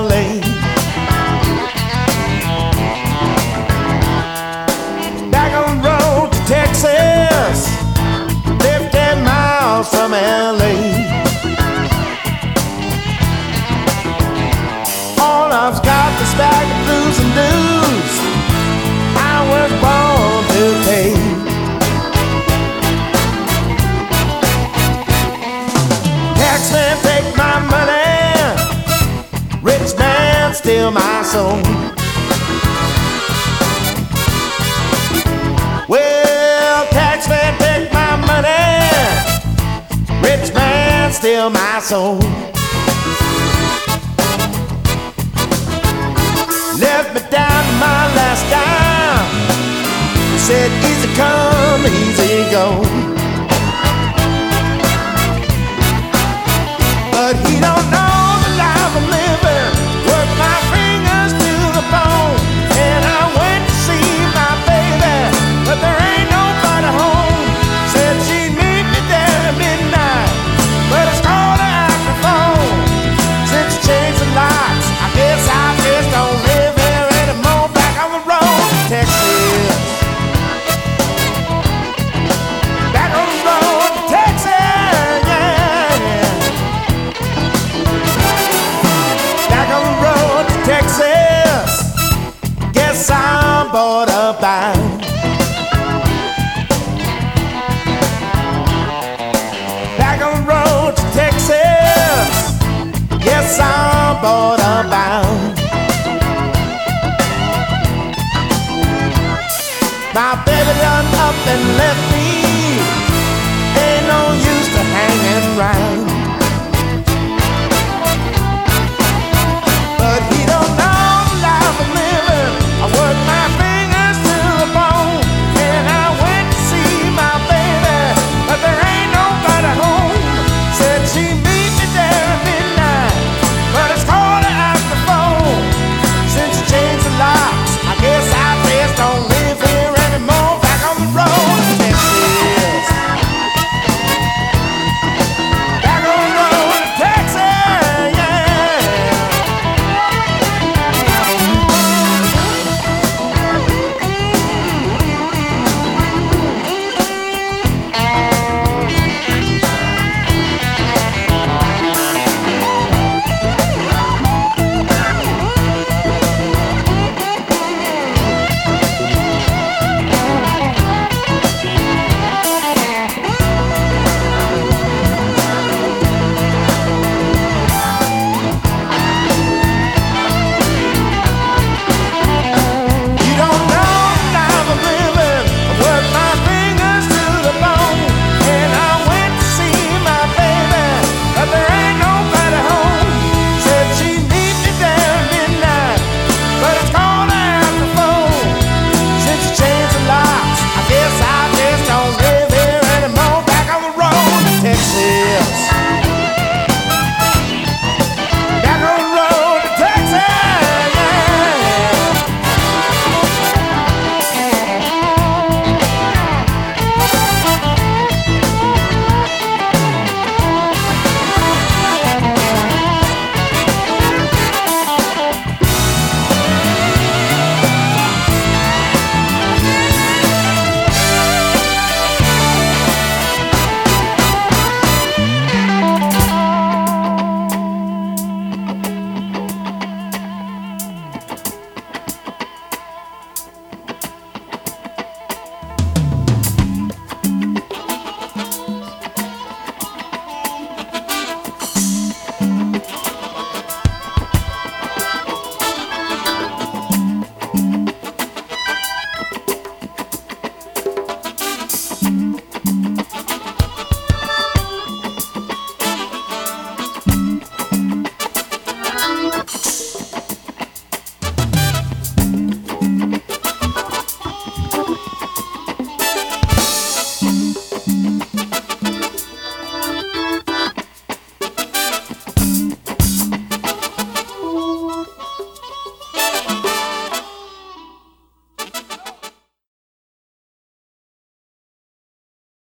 LA. Back on the road to Texas, 15 miles from LA. All I've got is back the blues and dues I was born to pay. Taxman take my money, rich man steal my soul. Well, taxman take my money, rich man steal my soul. Left me down to my last dime. Said easy come, easy go. But he don't know the life I'm living. Work my fingers to the bone. And I went to see my baby, but there ain't nobody home. Said she'd meet me there at midnight, but it's called her after phone. Since she changed the lights, I just don't live here anymore. Back on the road to Texas. Back on the road to Texas, yeah. Back on the road to Texas. Guess I'm bored up bound. Back on the road to Texas. Yes, I'm bored up bound. My baby done up and left